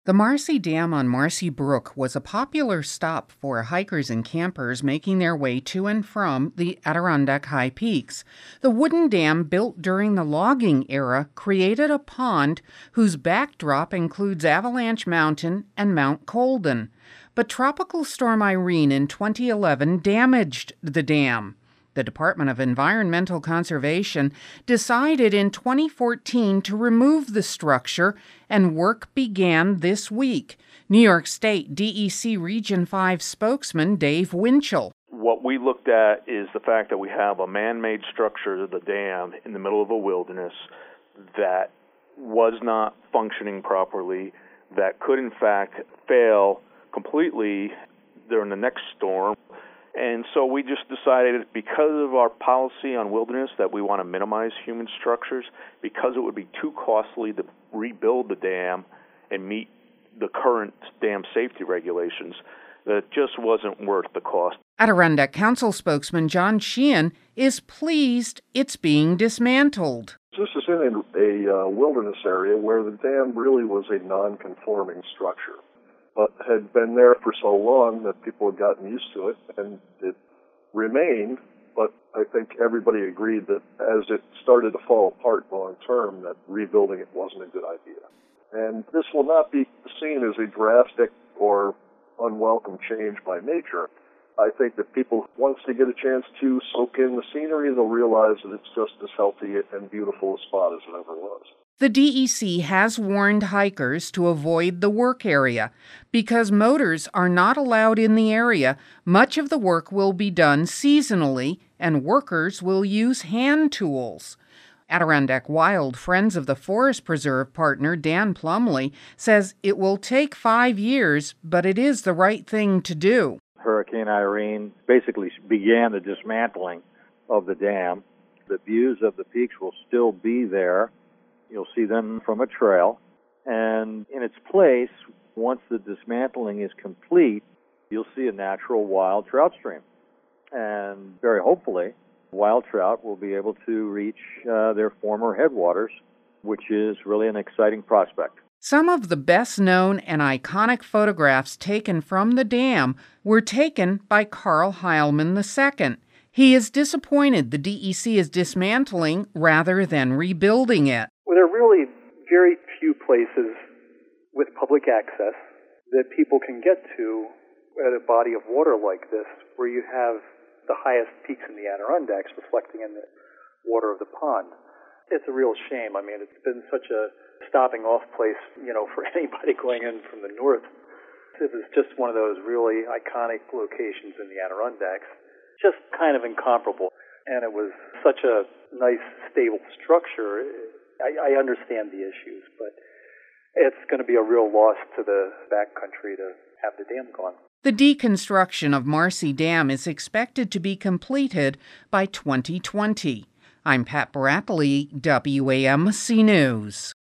The Marcy Dam on Marcy Brook was a popular stop for hikers and campers making their way to and from the Adirondack High Peaks. The wooden dam, built during the logging era, created a pond whose backdrop includes Avalanche Mountain and Mount Colden. But Tropical Storm Irene in 2011 damaged the dam. The Department of Environmental Conservation decided in 2014 to remove the structure, and work began this week. New York State DEC Region 5 spokesman Dave Winchell. What we looked at is the fact that we have a man-made structure, the dam, in the middle of a wilderness that was not functioning properly, that could in fact fail completely during the next storm. And so we just decided, because of our policy on wilderness, that we want to minimize human structures, because it would be too costly to rebuild the dam and meet the current dam safety regulations, that it just wasn't worth the cost. Adirondack Council spokesman John Sheehan is pleased it's being dismantled. This is in a wilderness area where the dam really was a non-conforming structure, but had been there for so long that people had gotten used to it, and it remained. But I think everybody agreed that as it started to fall apart long term, that rebuilding it wasn't a good idea. And this will not be seen as a drastic or unwelcome change by nature. I think that people, once they get a chance to soak in the scenery, they'll realize that it's just as healthy and beautiful a spot as it ever was. The DEC has warned hikers to avoid the work area. Because motors are not allowed in the area, much of the work will be done seasonally, and workers will use hand tools. Adirondack Wild Friends of the Forest Preserve partner Dan Plumley says it will take 5 years, but it is the right thing to do. Hurricane Irene basically began the dismantling of the dam. The views of the peaks will still be there. You'll see them from a trail. And in its place, once the dismantling is complete, you'll see a natural wild trout stream. And very hopefully, wild trout will be able to reach their former headwaters, which is really an exciting prospect. Some of the best-known and iconic photographs taken from the dam were taken by Carl Heilman II. He is disappointed the DEC is dismantling rather than rebuilding it. Well, there are really very few places with public access that people can get to at a body of water like this, where you have the highest peaks in the Adirondacks reflecting in the water of the pond. It's a real shame. I mean, it's been such a stopping off place, for anybody going in from the north. It was just one of those really iconic locations in the Adirondacks, just kind of incomparable. And it was such a nice, stable structure. I understand the issues, but it's going to be a real loss to the backcountry to have the dam gone. The deconstruction of Marcy Dam is expected to be completed by 2020. I'm Pat Bradley, WAMC News.